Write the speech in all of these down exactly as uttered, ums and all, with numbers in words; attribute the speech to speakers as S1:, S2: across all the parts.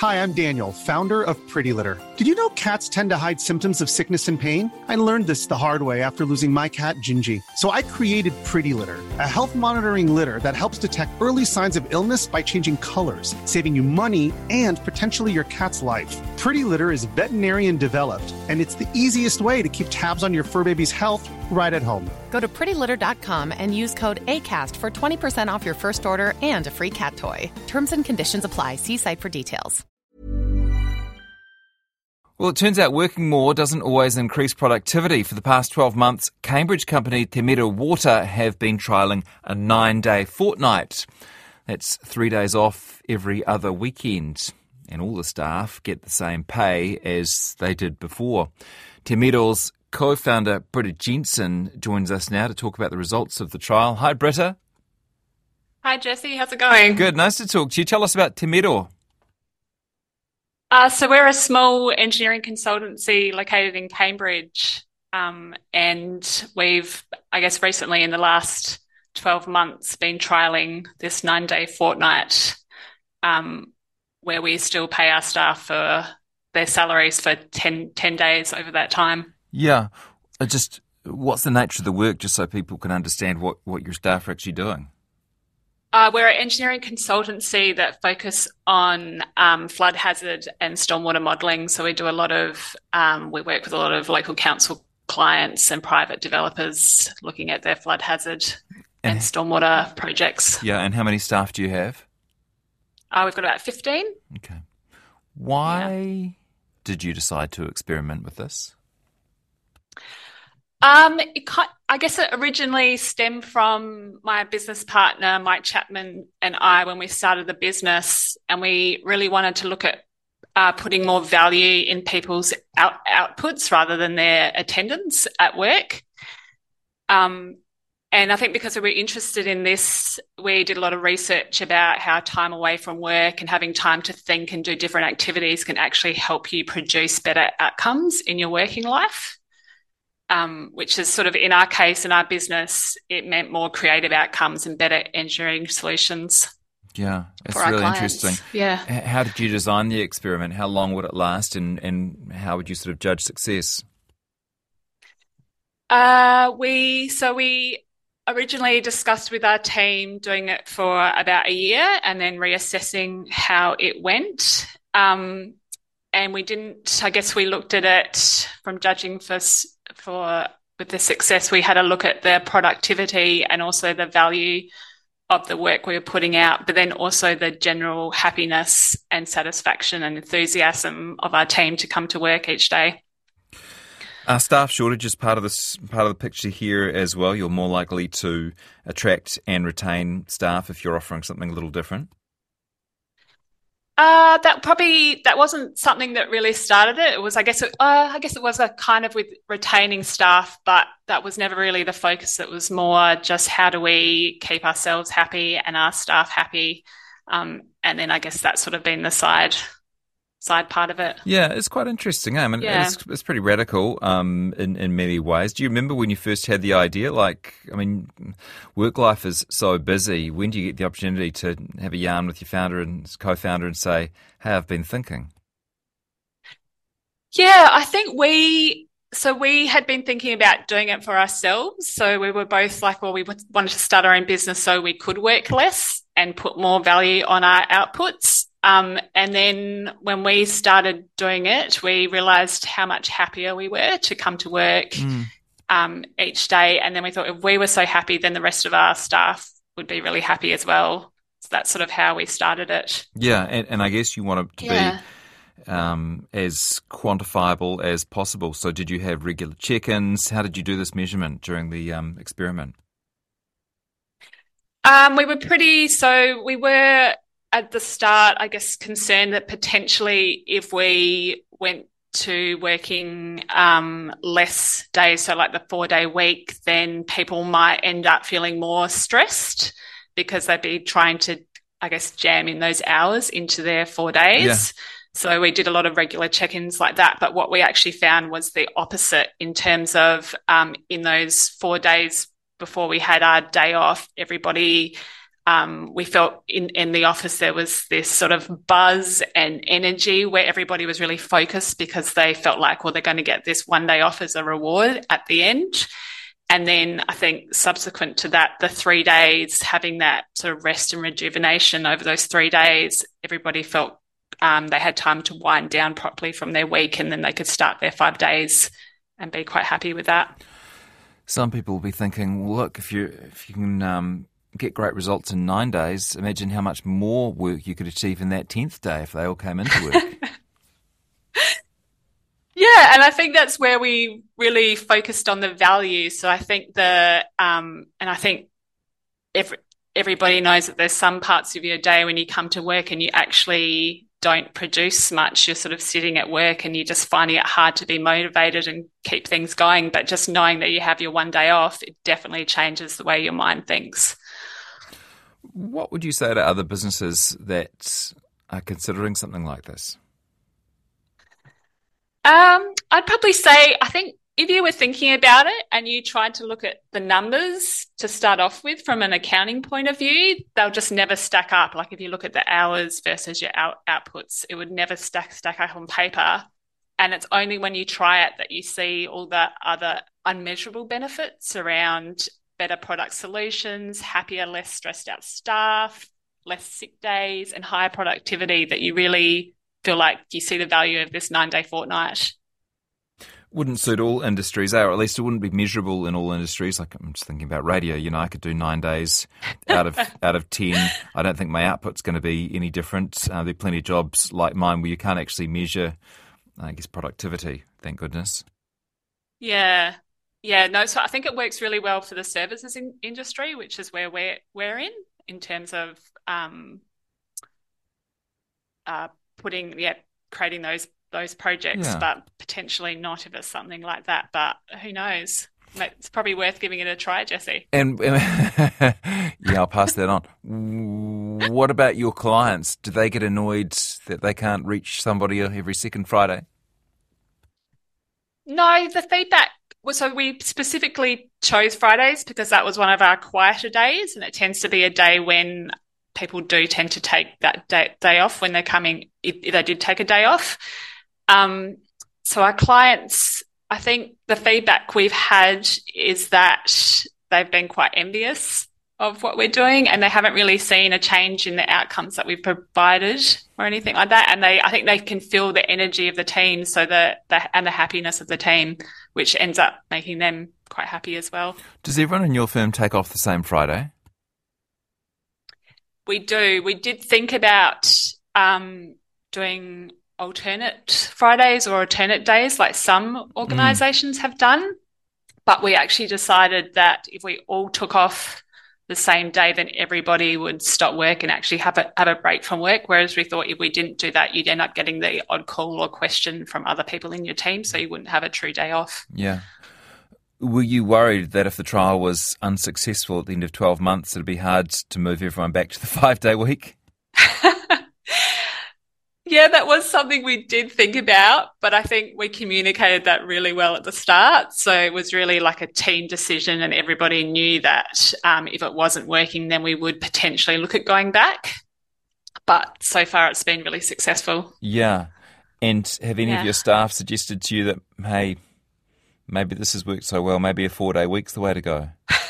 S1: Hi, I'm Daniel, founder of Pretty Litter. Did you know cats tend to hide symptoms of sickness and pain? I learned this the hard way after losing my cat, Gingy. So I created Pretty Litter, a health monitoring litter that helps detect early signs of illness by changing colors, saving you money and potentially your cat's life. Pretty Litter is veterinarian developed, and it's the easiest way to keep tabs on your fur baby's health right at home.
S2: Go to pretty litter dot com and use code ACAST for twenty percent off your first order and a free cat toy. Terms and conditions apply. See site for details.
S3: Well, it turns out working more doesn't always increase productivity. For the past twelve months, Cambridge company Te Mero Water have been trialling a nine-day fortnight. That's three days off every other weekend. And all the staff get the same pay as they did before. Te Mero's co-founder Britta Jensen joins us now to talk about the results of the trial. Hi, Britta.
S4: Hi, Jesse. How's it going?
S3: Good. Nice to talk to you. Tell us about Te Mero.
S4: Uh, so we're a small engineering consultancy located in Cambridge, um, and we've, I guess, recently in the last twelve months been trialling this nine-day fortnight um, where we still pay our staff for their salaries for ten, ten days over that time.
S3: Yeah. Uh, Just what's the nature of the work, just so people can understand what, what your staff are actually doing?
S4: Uh, we're an engineering consultancy that focus on um, flood hazard and stormwater modelling. So we do a lot of, um, we work with a lot of local council clients and private developers looking at their flood hazard and, and stormwater projects.
S3: Yeah, and how many staff do you have?
S4: Uh, we've got about fifteen.
S3: Okay. Why
S4: Yeah.
S3: did you decide to experiment with this?
S4: Um, it, ki- I guess it originally stemmed from my business partner, Mike Chapman, and I when we started the business, and we really wanted to look at uh, putting more value in people's out- outputs rather than their attendance at work. Um, and I think because we were interested in this, we did a lot of research about how time away from work and having time to think and do different activities can actually help you produce better outcomes in your working life. Um, which is sort of, in our case, in our business, it meant more creative outcomes and better engineering solutions.
S3: Yeah, it's
S4: for our
S3: really
S4: clients.
S3: interesting.
S4: Yeah.
S3: H- How did you design the experiment? How long would it last, and, and how would you sort of judge success?
S4: Uh, we so we originally discussed with our team doing it for about a year and then reassessing how it went. Um, and we didn't. I guess we looked at it from judging for. for with the success, we had a look at the productivity and also the value of the work we were putting out, but then also the general happiness and satisfaction and enthusiasm of our team to come to work each day.
S3: Are staff shortage is part of this part of the picture here as well? You're more likely to attract and retain staff if you're offering something a little different?
S4: Uh, that probably, that wasn't something that really started it. It was, I guess, it, uh, I guess it was a kind of with retaining staff, but that was never really the focus. It was more just how do we keep ourselves happy and our staff happy. Um, and then I guess that's sort of been the side side part of it.
S3: Yeah, it's quite interesting. I mean,
S4: Yeah.
S3: it's, it's pretty radical um, in, in many ways. Do you remember when you first had the idea? Like, I mean, work life is so busy. When do you get the opportunity to have a yarn with your founder and co-founder and say, hey, I've been thinking?
S4: Yeah, I think we, so we had been thinking about doing it for ourselves. So we were both like, well, we wanted to start our own business so we could work less and put more value on our outputs. Um, and then when we started doing it, we realised how much happier we were to come to work
S3: Mm.
S4: um, each day. And then we thought if we were so happy, then the rest of our staff would be really happy as well. So that's sort of how we started it.
S3: Yeah, and, and I guess you want it to
S4: Yeah.
S3: be um, as quantifiable as possible. So did you have regular check-ins? How did you do this measurement during the um, experiment?
S4: Um, we were pretty, so we were at the start, I guess, concerned that potentially if we went to working um, less days, so like the four-day week, then people might end up feeling more stressed because they'd be trying to, I guess, jam in those hours into their four days.
S3: Yeah.
S4: So we did a lot of regular check-ins like that. But what we actually found was the opposite in terms of um, in those four days before we had our day off, everybody um, we felt in, in the office there was this sort of buzz and energy where everybody was really focused because they felt like, well, they're going to get this one day off as a reward at the end. And then I think subsequent to that, the three days, having that sort of rest and rejuvenation over those three days, everybody felt um, they had time to wind down properly from their week, and then they could start their five days and be quite happy with that.
S3: Some people will be thinking, well, look, if you if you can um, get great results in nine days, imagine how much more work you could achieve in that tenth day if they all came into work.
S4: Yeah, and I think that's where we really focused on the value. So I think the, um, and I think every, everybody knows that there's some parts of your day when you come to work and you actually don't produce much. You're sort of sitting at work and you're just finding it hard to be motivated and keep things going. But just knowing that you have your one day off, it definitely changes the way your mind thinks.
S3: What would you say to other businesses that are considering something like this?
S4: Um, I'd probably say, I think if you were thinking about it and you tried to look at the numbers to start off with from an accounting point of view, they'll just never stack up. Like if you look at the hours versus your out- outputs, it would never stack, stack up on paper. And it's only when you try it that you see all the other unmeasurable benefits around better product solutions, happier, less stressed out staff, less sick days, and higher productivity that you really feel like you see the value of this nine-day fortnight.
S3: Wouldn't suit all industries, or at least it wouldn't be measurable in all industries. Like I'm just thinking about radio. You know, I could do nine days out of out of ten. I don't think my output's going to be any different. Uh, there are plenty of jobs like mine where you can't actually measure, I guess, productivity. Thank goodness.
S4: Yeah, yeah. No, so I think it works really well for the services in- industry, which is where we're we're in in terms of um, uh, putting yeah creating those. those projects,
S3: yeah. But
S4: potentially not if it's something like that. But who knows? It's probably worth giving it a try, Jesse.
S3: And yeah, I'll pass that on. What about your clients? Do they get annoyed that they can't reach somebody every second Friday?
S4: No, the feedback was, so we specifically chose Fridays because that was one of our quieter days, and it tends to be a day when people do tend to take that day, day off when they're coming, if, if they did take a day off. Um, so our clients, I think the feedback we've had is that they've been quite envious of what we're doing, and they haven't really seen a change in the outcomes that we've provided or anything like that. And they, I think they can feel the energy of the team, so the, the and the happiness of the team, which ends up making them quite happy as well.
S3: Does everyone in your firm take off the same Friday?
S4: We do. We did think about um, doing alternate Fridays or alternate days like some organisations mm. have done, but we actually decided that if we all took off the same day, then everybody would stop work and actually have a have a break from work, whereas we thought if we didn't do that, you'd end up getting the odd call or question from other people in your team, so you wouldn't have a true day off.
S3: Yeah. Were you worried that if the trial was unsuccessful at the end of twelve months, it'd be hard to move everyone back to the five-day week?
S4: Yeah, that was something we did think about, but I think we communicated that really well at the start. So it was really like a team decision, and everybody knew that um, if it wasn't working, then we would potentially look at going back. But so far it's been really successful.
S3: Yeah. And have any
S4: yeah.
S3: of your staff suggested to you that, hey, maybe this has worked so well, maybe a four-day week's the way to go?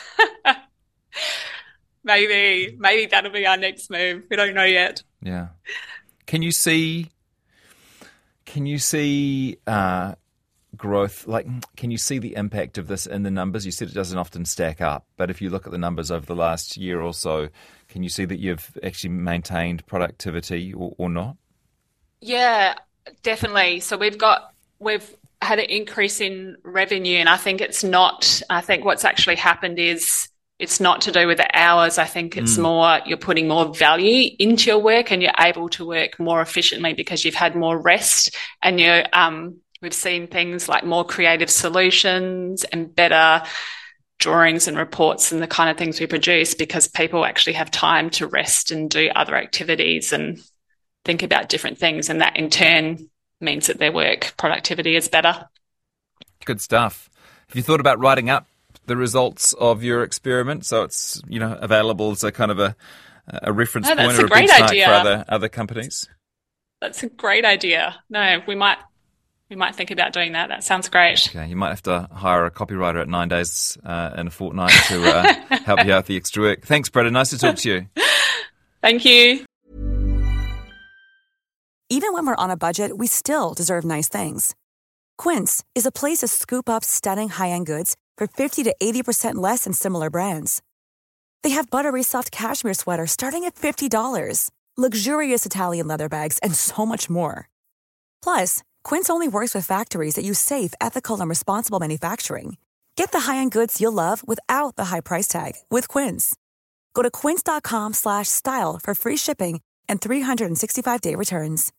S4: maybe. Maybe that'll be our next move. We don't know yet.
S3: Yeah. Can you see, can you see uh, growth, like can you see the impact of this in the numbers? You said it doesn't often stack up, but if you look at the numbers over the last year or so, can you see that you've actually maintained productivity or, or not?
S4: Yeah, definitely. So we've got, we've had an increase in revenue, and I think it's not, I think what's actually happened is it's not to do with the hours. I think it's mm. more you're putting more value into your work, and you're able to work more efficiently because you've had more rest, and you're, um, we've seen things like more creative solutions and better drawings and reports and the kind of things we produce because people actually have time to rest and do other activities and think about different things, and that in turn means that their work productivity is better.
S3: Good stuff. Have you thought about writing up the results of your experiment, so it's, you know, available as a kind of a, a reference
S4: No,
S3: point
S4: that's
S3: or
S4: a
S3: a
S4: great
S3: benchmark
S4: idea.
S3: for other other companies?
S4: That's a great idea. No, we might we might think about doing that. That sounds great.
S3: Okay, you might have to hire a copywriter at nine days uh, in a fortnight to uh, help you out with the extra work. Thanks, Breda. Nice to talk to you.
S4: Thank you.
S5: Even when we're on a budget, we still deserve nice things. Quince is a place to scoop up stunning high-end goods for fifty to eighty percent less than similar brands. They have buttery soft cashmere sweaters starting at fifty dollars, luxurious Italian leather bags, and so much more. Plus, Quince only works with factories that use safe, ethical, and responsible manufacturing. Get the high-end goods you'll love without the high price tag with Quince. Go to quince.com slash style for free shipping and three sixty-five day returns.